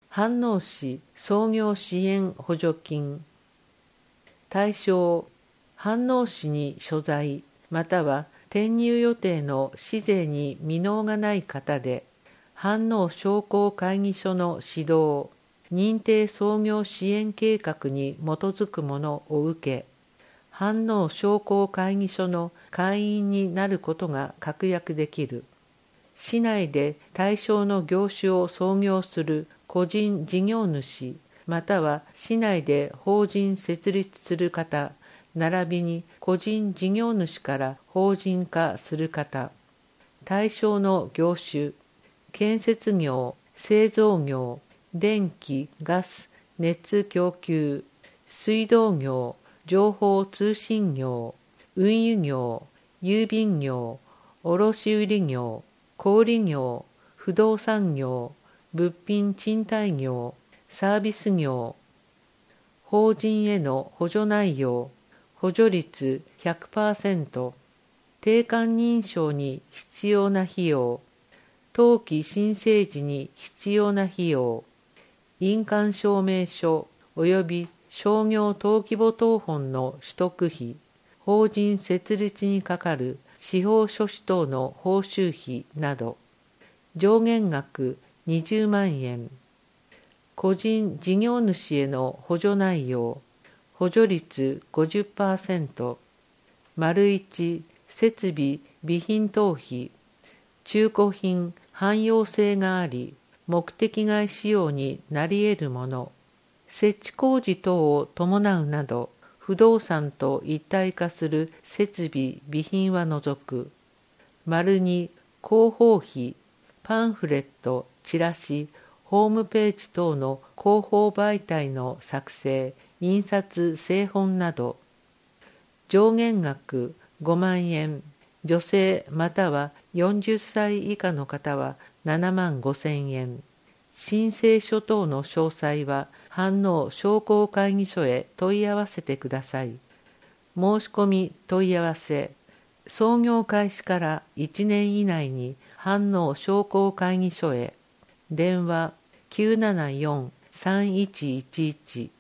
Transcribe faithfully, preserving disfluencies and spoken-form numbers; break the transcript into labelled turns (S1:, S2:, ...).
S1: 飯能市創業支援補助金。対象、飯能市に所在または転入予定の市税に未納がない方で、飯能商工会議所の指導、認定創業支援計画に基づくものを受け、飯能商工会議所の会員になることが確約できる。市内で対象の業種を創業する個人事業主、または市内で法人設立する方、並びに個人事業主から法人化する方。対象の業種、建設業、製造業、電気・ガス・熱供給、水道業、情報通信業、運輸業、郵便業、卸売業、小売業、不動産業、物品賃貸業、サービス業。法人への補助内容、補助率 ひゃくパーセント、定款認証に必要な費用、登記申請時に必要な費用、印鑑証明書及び商業登記簿謄本の取得費、法人設立にかかる司法書士等の報酬費など。上限額にじゅうまんえん。個人事業主への補助内容、補助率 ごじゅっパーセント、丸いち、設備・備品等費、中古品、汎用性があり、目的外使用になり得るもの、設置工事等を伴うなど、不動産と一体化する設備・備品は除く。丸に、広報費、パンフレット、チラシ、ホームページ等の広報媒体の作成、印刷、製本など。上限額ごまんえん、女性またはよんじゅっさい以下の方はななまんごせんえん。申請書等の詳細は飯能商工会議所へ問い合わせてください。申し込み問い合わせ。創業開始からいちねん以内に飯能商工会議所へ。電話きゅうななよん さんいちいちいち